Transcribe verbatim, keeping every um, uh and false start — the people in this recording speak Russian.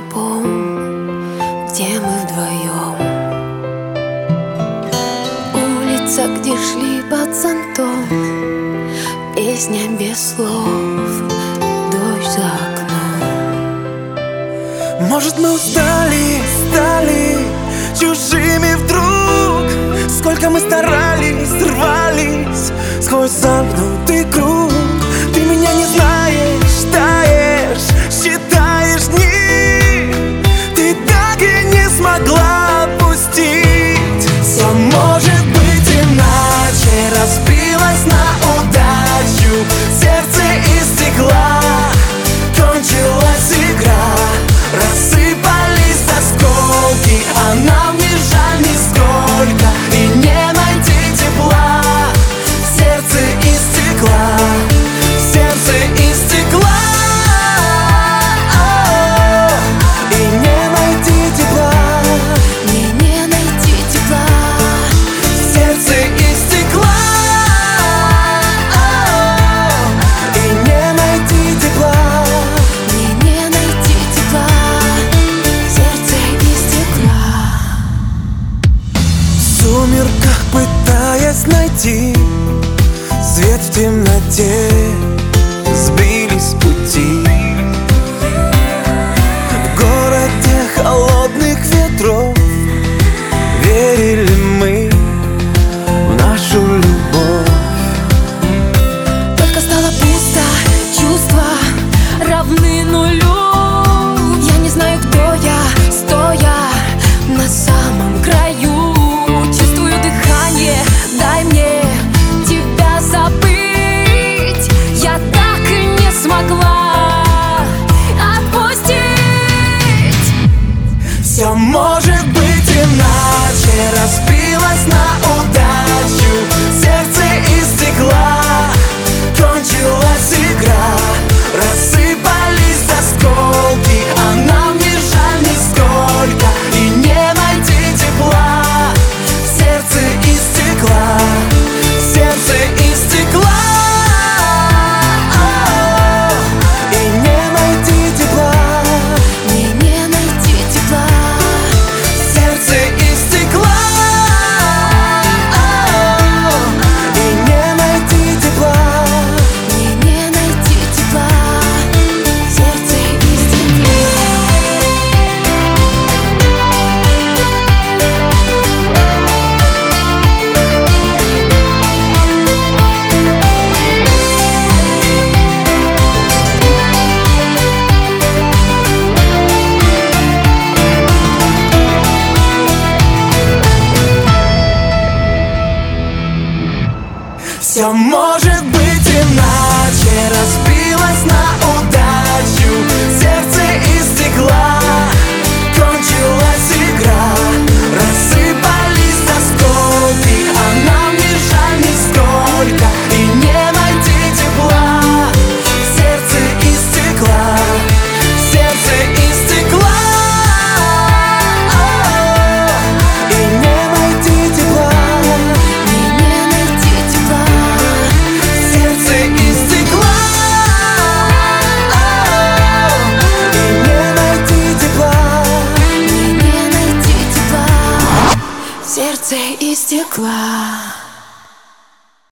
альбом, где мы вдвоем. Улица, где шли под зонтом, песня без слов, дождь за окном. Может, мы устали, стали чужими вдруг. Сколько мы старались, рвались сквозь замкнутый круг. Ты меня не знаешь, таешь, считаешь дни. Ты так и не смогла отпустить. Все может быть иначе, разбилась на удачу. Сердце из стекла, кончилась игра. Рассыпались осколки, а нам не жаль нисколько. И не найти тепла в сердце из стекла, в сердце из стекла. И не найти тепла, Мне не найти тепла в сердце из стекла. И не найти тепла, Мне не найти тепла в сердце из стекла. в сумерках пытаясь найти свет в темноте, сбились с пути. В городе холодных ветров верили мы в нашу любовь. Только стало пусто, чувства равны нулю. Я не знаю, кто я, стоя на самом краю. Чувствую дыхание, дай мне тебя забыть. Я так и не смогла отпустить. Все может быть иначе, разбилась на удачу. Сердце из стекла, кончилась игра. Рассыпались осколки, а нам не жаль нисколько. И не найти тепла в сердце из стекла, в сердце из стекла. И не найти тепла, Мне не найти тепла в сердце из стекла. И не найти тепла, Мне не найти тепла в сердце из стекла. все может быть иначе, разбилась на удачу. Сердце из стекла, кончилась игра. Рассыпались осколки, а нам не жаль нисколько. И не найти тепла в сердце из стекла, в сердце из стекла. И не найти тепла, Мне не найти тепла в сердце из стекла. И не найти тепла, Мне не найти тепла в сердце из стекла.